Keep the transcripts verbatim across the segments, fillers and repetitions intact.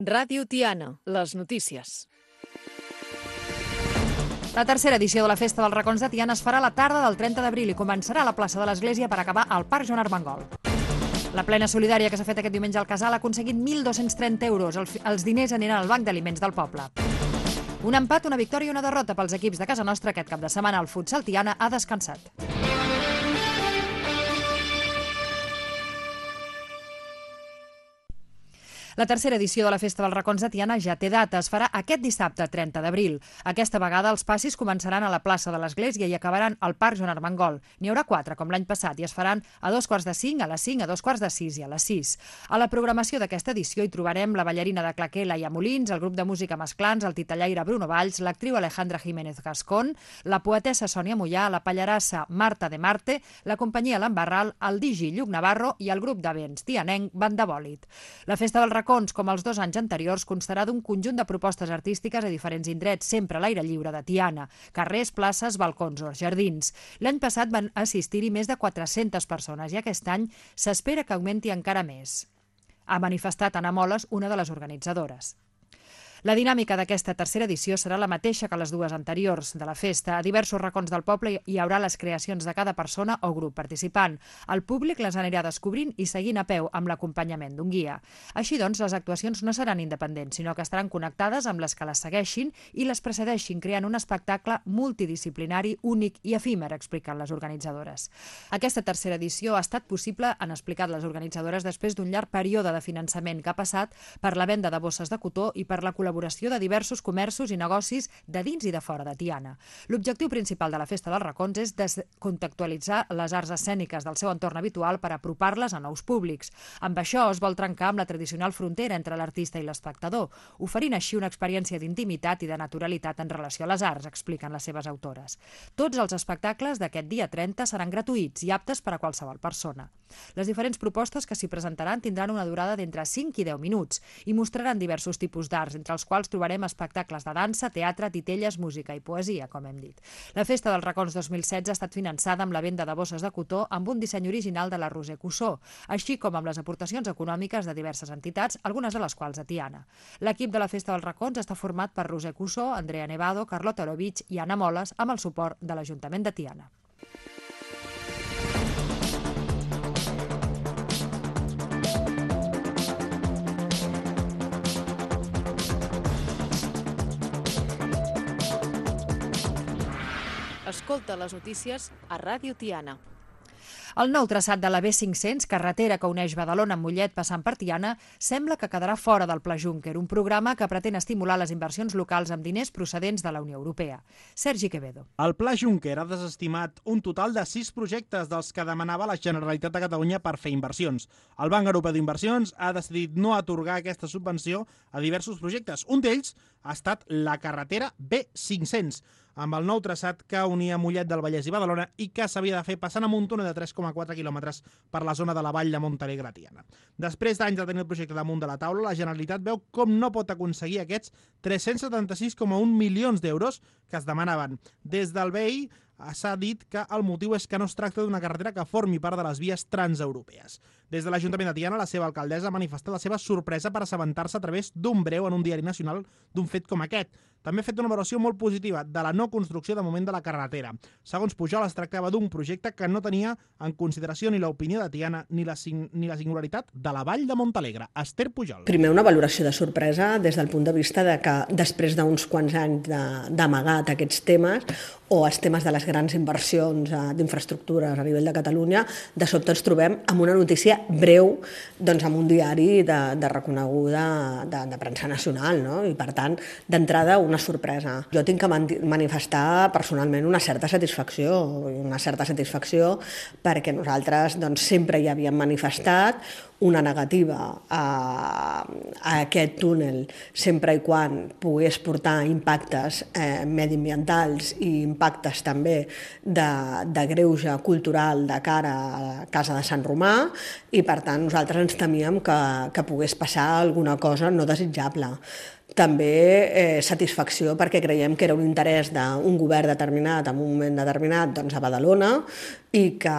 Ràdio Tiana, les notícies. La tercera edició de la Festa dels Racons de Tiana es farà la tarda del trenta d'abril i començarà a la plaça de l'Església per acabar al Parc Joan Armengol. La plena solidària que s'ha fet aquest diumenge al Casal ha aconseguit mil dos-cents trenta euros. Els diners aniran al Banc d'Aliments del poble. Un empat, una victòria i una derrota pels equips de casa nostra. Aquest cap de setmana el futsal Tiana ha descansat. La tercera edició de la Festa dels Racons de Tiana ja té data. Es farà aquest dissabte, trenta d'abril. Aquesta vegada els passis començaran a la plaça de l'Església i acabaran al Parc Joan Armengol. N'hi haurà quatre, com l'any passat, i es faran a dos quarts de cinc, a les cinc, a dos quarts de sis i a les sis. A la programació d'aquesta edició hi trobarem la ballarina de claqué Laia Molins, el grup de música Mesclans, el titellaire Bruno Valls, l'actriu Alejandra Jiménez Gascón, la poetessa Sònia Mollà, la pallarassa Marta de Marte, la companyia L'Embarral, el digi Lluc Navarro i el grup de vents tianenc Bandabòlit. La Festa dels Racons, com els dos anys anteriors, constarà d'un conjunt de propostes artístiques a diferents indrets, sempre a l'aire lliure de Tiana, carrers, places, balcons o jardins. L'any passat van assistir-hi més de quatre-centes persones i aquest any s'espera que augmenti encara més. Ha manifestat Anna Moles, una de les organitzadores. La dinàmica d'aquesta tercera edició serà la mateixa que les dues anteriors de la festa. A diversos racons del poble hi haurà les creacions de cada persona o grup participant. El públic les anirà descobrint i seguint a peu amb l'acompanyament d'un guia. Així doncs, les actuacions no seran independents, sinó que estaran connectades amb les que les segueixin i les precedeixin, creant un espectacle multidisciplinari, únic i efímer, expliquen les organitzadores. Aquesta tercera edició ha estat possible, han explicat les organitzadores, després d'un llarg període de finançament que ha passat per la venda de bosses de cotó i per la col·laboració col·laboració de diversos comerços i negocis de dins i de fora de Tiana. L'objectiu principal de la Festa dels Racons és descontextualitzar les arts escèniques del seu entorn habitual per apropar-les a nous públics. Amb això es vol trencar amb la tradicional frontera entre l'artista i l'espectador, oferint així una experiència d'intimitat i de naturalitat en relació a les arts, expliquen les seves autores. Tots els espectacles d'aquest dia trenta seran gratuïts i aptes per a qualsevol persona. Les diferents propostes que s'hi presentaran tindran una durada d'entre cinc i deu minuts i mostraran diversos tipus d'arts, entre els quals trobarem espectacles de dansa, teatre, titelles, música i poesia, com hem dit. La Festa dels Racons dos mil setze ha estat finançada amb la venda de bosses de cotó amb un disseny original de la Roser Cussó, així com amb les aportacions econòmiques de diverses entitats, algunes de les quals a Tiana. L'equip de la Festa dels Racons està format per Roser Cussó, Andrea Nevado, Carlota Orovich i Anna Moles, amb el suport de l'Ajuntament de Tiana. Escolta les notícies a Ràdio Tiana. El nou traçat de la B cinc-cents, carretera que uneix Badalona amb Mollet passant per Tiana, sembla que quedarà fora del Pla Juncker, un programa que pretén estimular les inversions locals amb diners procedents de la Unió Europea. Sergi Quevedo. El Pla Juncker ha desestimat un total de sis projectes dels que demanava la Generalitat de Catalunya per fer inversions. El Banc Europeu d'Inversions ha decidit no atorgar aquesta subvenció a diversos projectes. Un d'ells ha estat la carretera B cinc-cents, amb el nou traçat que unia Mollet del Vallès i Badalona i que s'havia de fer passant amunt una de tres coma quatre quilòmetres per la zona de la vall de Montalegre a Tiana. Després d'anys de tenir el projecte damunt de la taula, la Generalitat veu com no pot aconseguir aquests tres-cents setanta-sis coma un milions d'euros que es demanaven. Des del B I s'ha dit que el motiu és que no es tracta d'una carretera que formi part de les vies transeuropees. Des de l'Ajuntament de Tiana, la seva alcaldessa ha manifestat la seva sorpresa per assabentar-se a través d'un breu en un diari nacional d'un fet com aquest. També ha fet una valoració molt positiva de la no construcció de moment de la carretera. Segons Pujol, es tractava d'un projecte que no tenia en consideració ni l'opinió de Tiana ni la, ni la singularitat de la vall de Montalegre. Esther Pujol. Primer, una valoració de sorpresa des del punt de vista de que després d'uns quants anys d'amagat aquests temes o els temes de les grans inversions d'infraestructures a nivell de Catalunya, de sobte ens trobem amb una notícia breu doncs, amb un diari de, de reconeguda de, de premsa nacional, no? I per tant, d'entrada, una sorpresa. Jo tinc que manifestar personalment una certa satisfacció, una certa satisfacció perquè nosaltres doncs, sempre hi havíem manifestat una negativa a, a aquest túnel sempre i quan pogués portar impactes eh, mediambientals i impactes també de, de greuge cultural de cara a Casa de Sant Romà i per tant nosaltres ens temíem que, que pogués passar alguna cosa no desitjable. també eh, satisfacció perquè creiem que era un interès d'un govern determinat en un moment determinat doncs, a Badalona i que,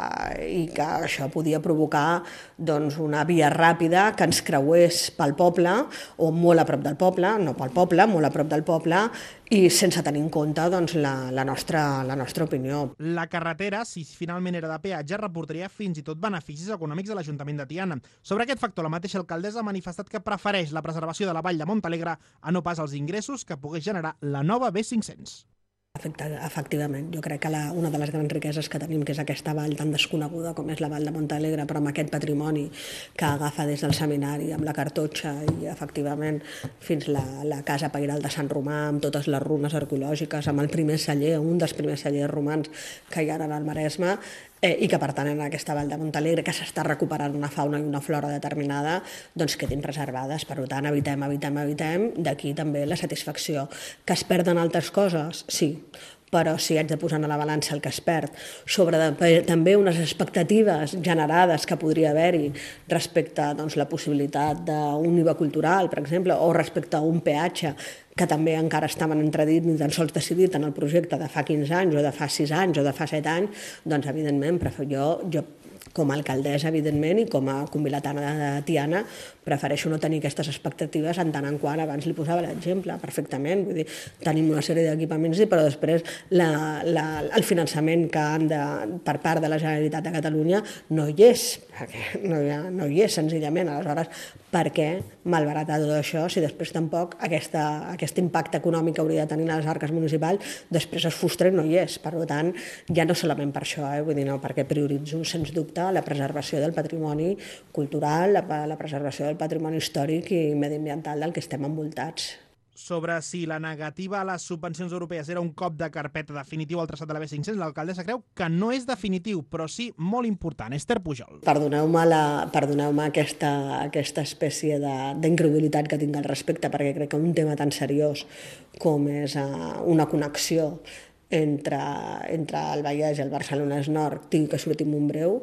i que això podia provocar doncs, una via ràpida que ens creués pel poble o molt a prop del poble, no pel poble, molt a prop del poble i sense tenir en compte doncs, la, la, nostra, la nostra opinió. La carretera, si finalment era de peatge, reportaria fins i tot beneficis econòmics a l'Ajuntament de Tiana. Sobre aquest factor, la mateixa alcaldessa ha manifestat que prefereix la preservació de la vall de Montalegre a no pas els ingressos que pogués generar la nova B cinc-cents. Efectivament, jo crec que la, una de les grans riqueses que tenim, que és aquesta vall tan desconeguda com és la vall de Montalegre, però amb aquest patrimoni que agafa des del seminari, amb la cartotxa i efectivament fins la, la casa pairal de Sant Romà, amb totes les runes arqueològiques, amb el primer celler, un dels primers cellers romans que hi ha al Maresme, eh, i que per tant en aquesta vall de Montalegre, que s'està recuperant una fauna i una flora determinada, doncs quedin preservades. Per tant, evitem, evitem, evitem, d'aquí també la satisfacció. Que es perden altres coses? Sí, però si haig de posar a la balança el que es perd, sobre de, també unes expectatives generades que podria haver-hi respecte a doncs, la possibilitat d'un I V A cultural, per exemple, o respecte a un peatge que també encara estaven entredit ni tan sols decidit en el projecte de fa quinze anys o de fa sis anys o de fa set anys, doncs evidentment jo, jo com a alcaldessa, evidentment, i com a convilatana de Tiana, prefereixo no tenir aquestes expectatives en tant en quant, abans li posava l'exemple, perfectament, vull dir, tenim una sèrie d'equipaments, però després la, la, el finançament que han de, per part de la Generalitat de Catalunya no hi és, perquè no hi, ha, no hi és, senzillament. Aleshores, per què malbaratar tot això si després tampoc aquesta, aquest impacte econòmic que hauria de tenir a les arques municipals després es frustra i no hi és. Per tant, ja no solament per això, eh? Vull dir, no, perquè prioritzo, sens dubte, la preservació del patrimoni cultural, la, la preservació del patrimoni històric i mediambiental del que estem envoltats. Sobre si la negativa a les subvencions europees era un cop de carpeta definitiu al traçat de la B cinc-cents, l'alcaldessa creu que no és definitiu, però sí molt important. Esther Pujol. Perdoneu-me perdoneu aquesta, aquesta espècie d'incredulitat que tinc al respecte, perquè crec que un tema tan seriós com és uh, una connexió entre, entre el Vallès i el Barcelonès Nord tingui que sortir en un breu,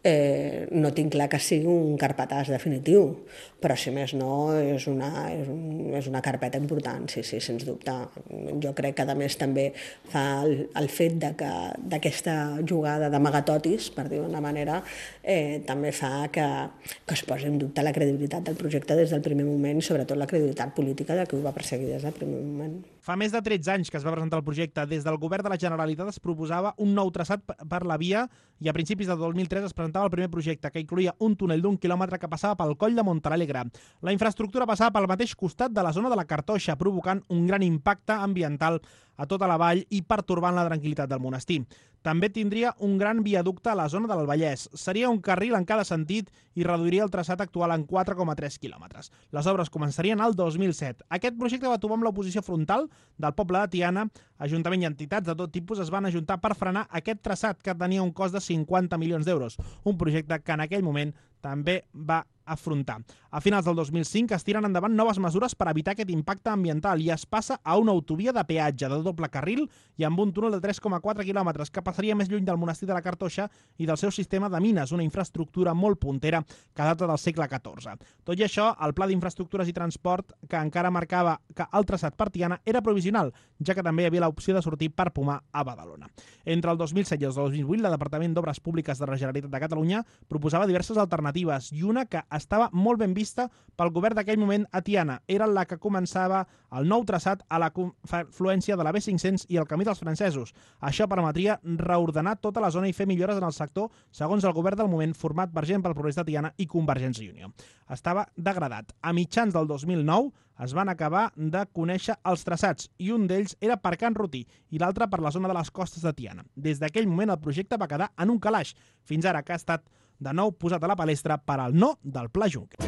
Eh, no tinc clar que sigui un carpetàs definitiu, però si més no és una, és un, és una carpeta important, sí, sí, sens dubte. Jo crec que a més també fa el, el fet d'aquesta jugada d'amagatotis, per dir-ho d'una manera, eh, també fa que, que es posi en dubte la credibilitat del projecte des del primer moment i sobretot la credibilitat política de qui ho va perseguir des del primer moment. Fa més de tretze anys que es va presentar el projecte. Des del govern de la Generalitat es proposava un nou traçat per la via i a principis del dos mil tres es presentava el primer projecte, que incloïa un túnel d'un quilòmetre que passava pel coll de Montalegre. La infraestructura passava pel mateix costat de la zona de la Cartoixa, provocant un gran impacte ambiental a tota la vall i pertorbant la tranquil·litat del monestir. També tindria un gran viaducte a la zona del Vallès. Seria un carril en cada sentit i reduiria el traçat actual en quatre coma tres quilòmetres. Les obres començarien el dos mil set. Aquest projecte va trobar amb l'oposició frontal del poble de Tiana. Ajuntament i entitats de tot tipus es van ajuntar per frenar aquest traçat que tenia un cost de cinquanta milions d'euros. Un projecte que en aquell moment també va afrontar. A finals del dos mil cinc es tiren endavant noves mesures per evitar aquest impacte ambiental i es passa a una autovia de peatge de doble carril i amb un túnel de tres coma quatre quilòmetres que passaria més lluny del monestir de la Cartoixa i del seu sistema de mines, una infraestructura molt puntera que data del segle catorze. Tot i això, el Pla d'Infraestructures i Transport, que encara marcava que el traçat per Tiana era provisional, ja que també hi havia l'opció de sortir per Pomar a Badalona. Entre el dos mil set i el dos mil vuit, el Departament d'Obres Públiques de la Generalitat de Catalunya proposava diverses alternatives i una que estava molt ben vista pel govern d'aquell moment a Tiana. Era la que començava el nou traçat a la confluència de la B cinc-cents i el Camí dels Francesos. Això permetria reordenar tota la zona i fer millores en el sector, segons el govern del moment, format per gent pel Progrés de Tiana i Convergència i Unió. Estava degradat. A mitjans del dos mil nou es van acabar de conèixer els traçats i un d'ells era per Can Rotí i l'altre per la zona de les costes de Tiana. Des d'aquell moment el projecte va quedar en un calaix, fins ara que ha estat de nou posat a la palestra per al no del Pla Juncker.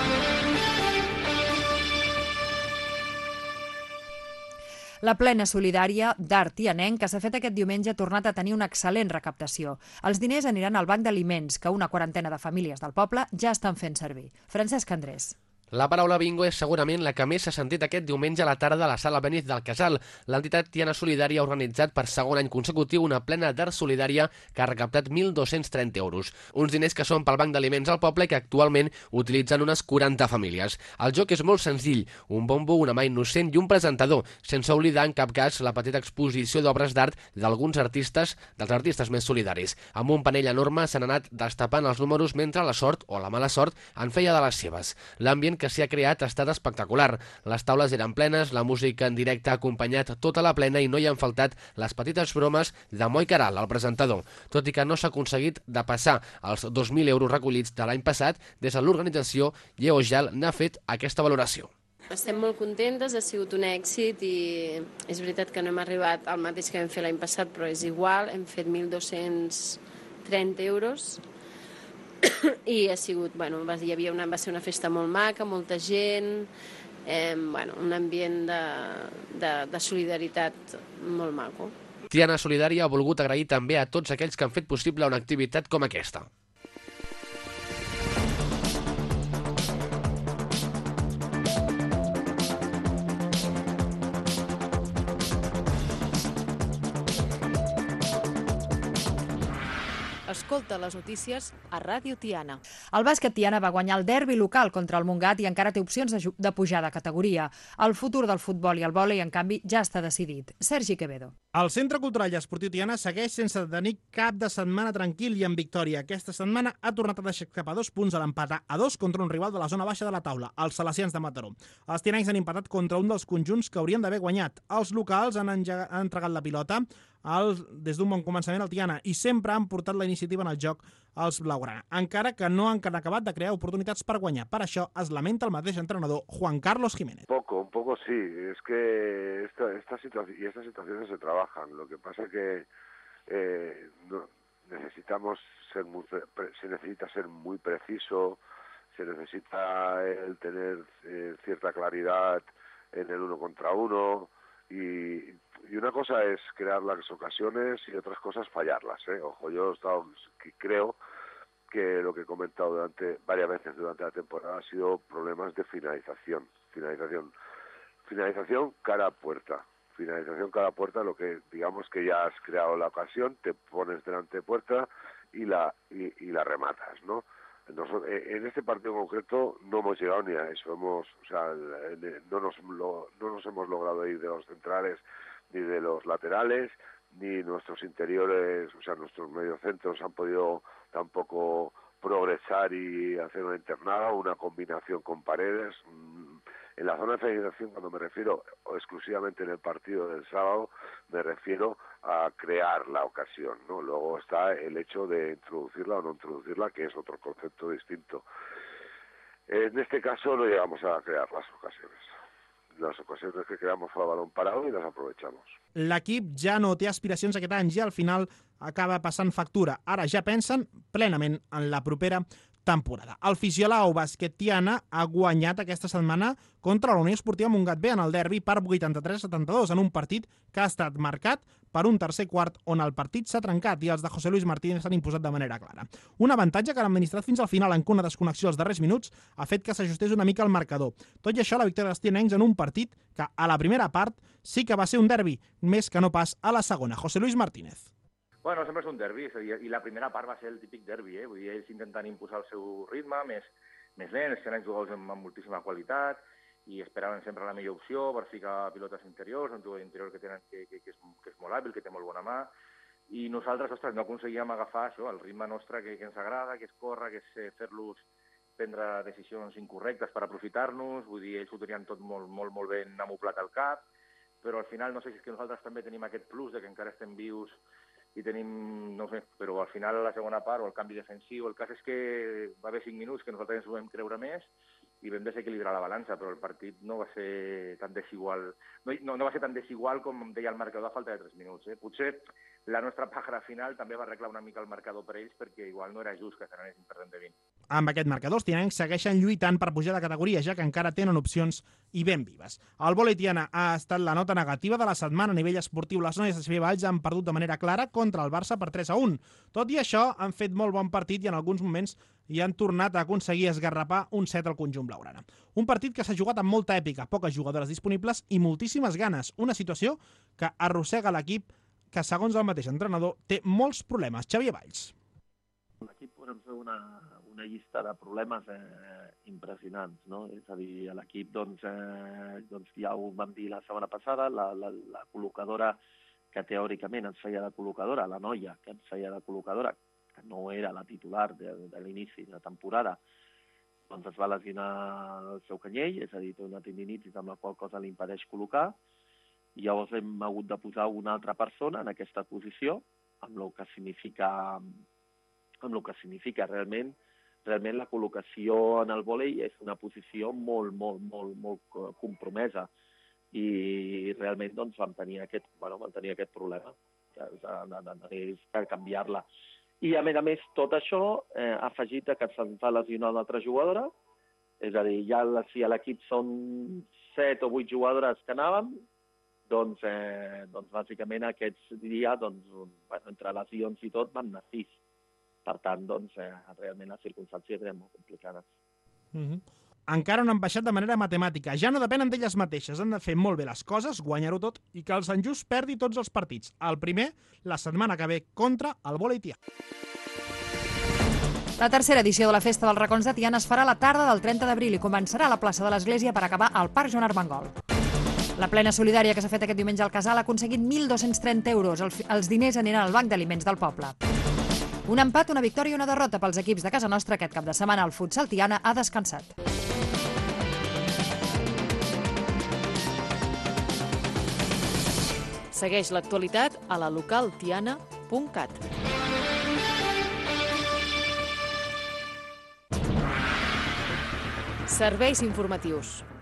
La plena solidària d'Art Tianenc, que s'ha fet aquest diumenge, ha tornat a tenir una excel·lent recaptació. Els diners aniran al banc d'aliments que una quarantena de famílies del poble ja estan fent servir. Francesc Andrés. La paraula bingo és segurament la que més s'ha sentit aquest diumenge a la tarda a la Sala Benítez del Casal. L'entitat Tiana Solidària ha organitzat per segon any consecutiu una plena d'art solidària que ha recaptat mil dos-cents trenta euros. Uns diners que són pel Banc d'Aliments al poble i que actualment utilitzen unes quaranta famílies. El joc és molt senzill, un bombo, una mà innocent i un presentador, sense oblidar en cap cas la petita exposició d'obres d'art d'alguns artistes, dels artistes més solidaris. Amb un panell enorme s'han anat destapant els números mentre la sort, o la mala sort, en feia de les seves. L'ambient que s'hi ha creat ha estat espectacular. Les taules eren plenes, la música en directe ha acompanyat tota la plena i no hi han faltat les petites bromes de Moi Caral, el presentador. Tot i que no s'ha aconseguit de passar els dos mil euros recollits de l'any passat, des de l'organització Lleogel n'ha fet aquesta valoració. Estem molt contentes, ha sigut un èxit i és veritat que no hem arribat al mateix que vam fer l'any passat, però és igual, hem fet mil dos-cents trenta euros i ha sigut, bueno, va, hi havia una, va ser una festa molt maca, molta gent, eh, bueno, un ambient de, de, de solidaritat molt maco. Tiana Solidària ha volgut agrair també a tots aquells que han fet possible una activitat com aquesta. Escolta les notícies a Ràdio Tiana. El bàsquet Tiana va guanyar el derbi local contra el Montgat i encara té opcions de, de pujar de categoria. El futur del futbol i el vòlei, en canvi, ja està decidit. Sergi Quevedo. El Centre Cultural i Esportiu Tiana segueix sense tenir cap de setmana tranquil i en victòria. Aquesta setmana ha tornat a deixar cap a dos punts a l'empat a dos contra un rival de la zona baixa de la taula, els Salesians de Mataró. Els tianencs han empatat contra un dels conjunts que haurien d'haver guanyat. Els locals han, han entregat la pilota el, des d'un bon començament al Tiana i sempre han portat la iniciativa en el joc als blaugrana, encara que no han acabat de crear oportunitats per guanyar. Per això es lamenta el mateix entrenador Juan Carlos Jiménez. Poco, un poco sí, es que esta, esta situación y estas situaciones se trabajan. Lo que pasa que eh, no, necesitamos ser muy, se necesita ser muy preciso, se necesita el tener eh, cierta claridad en el uno contra uno. Y, y una cosa es crear las ocasiones y otras cosas fallarlas, ¿eh? Ojo, yo he estado, creo que lo que he comentado durante varias veces durante la temporada ha sido problemas de finalización, finalización, finalización cara a puerta, finalización cara a puerta, lo que digamos que ya has creado la ocasión, te pones delante de puerta y la y, y la rematas, ¿no? Nosotros, en este partido en concreto no hemos llegado ni a eso, hemos, o sea, no nos, lo, no nos hemos logrado ir de los centrales ni de los laterales, ni nuestros interiores, o sea, nuestros mediocentros han podido tampoco progresar y hacer una internada, una combinación con Paredes. En la zona de finalización, cuando me refiero exclusivamente en el partido del sábado, me refiero a crear la ocasión, ¿no? Luego está el hecho de introducirla o no introducirla, que es otro concepto distinto. En este caso no llegamos a crear las ocasiones. Les ocasions que creamos fue a balón parado i les aprovechamos. L'equip ja no té aspiracions aquest any i al final acaba passant factura. Ara ja pensen plenament en la propera temporada. El Fisiolao Bàsquet Tiana ha guanyat aquesta setmana contra la Unió Esportiva Montgat B en el derbi per vuitanta-tres a setanta-dos en un partit que ha estat marcat per un tercer quart on el partit s'ha trencat i els de José Luis Martínez s'han imposat de manera clara. Un avantatge que han administrat fins al final en què una desconnexió als darrers minuts ha fet que s'ajustés una mica el marcador. Tot i això, la victòria dels tianencs en un partit que a la primera part sí que va ser un derbi, més que no pas a la segona. José Luis Martínez. Bueno, sempre és un derbi, i la primera part va ser el típic derbi, eh? Vull dir, ells intentant imposar el seu ritme, més, més lent, els tianencs jugadors amb, amb moltíssima qualitat, i esperaven sempre la millor opció per ficar pilotes interiors, un jugador interior que, tenen, que, que, que, és, que és molt hàbil, que té molt bona mà, i nosaltres, ostres, no aconseguíem agafar això, el ritme nostre que, que ens agrada, que és córrer, que és fer-los prendre decisions incorrectes per aprofitar-nos, vull dir, ells ho tenien tot molt, molt, molt ben amoplat al cap, però al final no sé si és que nosaltres també tenim aquest plus de que encara estem vius i tenim, no sé, però al final la segona part o el canvi defensiu, el cas és que va haver cinc minuts que nosaltres ens ho vam creure més i vam desequilibrar la balança, però el partit no va ser tan desigual, no, no, no va ser tan desigual com deia el marcador a falta de tres minuts. Eh? Potser la nostra pàjara final també va arreglar una mica el marcador per ells perquè igual no era just que se n'anessin perdent de vint. Amb aquest marcador, els tianencs segueixen lluitant per pujar de categoria, ja que encara tenen opcions i ben vives. El vòlei tiana ha estat la nota negativa de la setmana a nivell esportiu. Les noies de C B Valls han perdut de manera clara contra el Barça per tres a un. Tot i això, han fet molt bon partit i en alguns moments i han tornat a aconseguir esgarrapar un set al conjunt blaugrana. Un partit que s'ha jugat amb molta èpica, poques jugadores disponibles i moltíssimes ganes. Una situació que arrossega l'equip que, segons el mateix entrenador, té molts problemes. Xavier Valls. L'equip podem fer una, una llista de problemes eh, impressionants, no? És a dir, a l'equip, doncs, eh, doncs, ja ho vam dir la setmana passada, la, la, la col·locadora que teòricament ens feia de col·locadora, la noia que ens feia de col·locadora, que no era la titular de, de l'inici de la temporada, doncs es va lesionar el seu canyell, és a dir, té una tendinitis amb la qual cosa li impedeix col·locar, i llavors hem hagut de posar una altra persona en aquesta posició, amb el que significa, amb el que significa realment, realment la col·locació en el vòlei és una posició molt, molt, molt, molt compromesa, i realment doncs, vam tenir aquest, bueno, vam tenir aquest problema de, de, de, de, de canviar-la. I, a més a més, tot això eh, ha afegit que se'n fa lesionar una altra jugadora, és a dir, ja si a l'equip són set o vuit jugadores que anàvem, doncs, eh, doncs bàsicament aquests dies, doncs, bueno, entre lesions i tot, van anar sis. Per tant, doncs, eh, realment les circumstàncies eren molt complicades. Mm-hmm. Encara no han baixat de manera matemàtica. Ja no depenen d'elles mateixes. Han de fer molt bé les coses, guanyar-ho tot, i que el Sant Just perdi tots els partits. El primer, la setmana que ve, contra el vòlei tià. La tercera edició de la Festa dels Racons de Tiana es farà la tarda del trenta d'abril i començarà a la plaça de l'Església per acabar al Parc Joan Armengol. La plena solidària que s'ha fet aquest diumenge al Casal ha aconseguit mil dos-cents trenta euros. Els diners aniran al Banc d'Aliments del poble. Un empat, una victòria i una derrota pels equips de casa nostra. Aquest cap de setmana el futsal Tiana ha descansat. Segueix l'actualitat a la local tiana punt cat. Serveis informatius.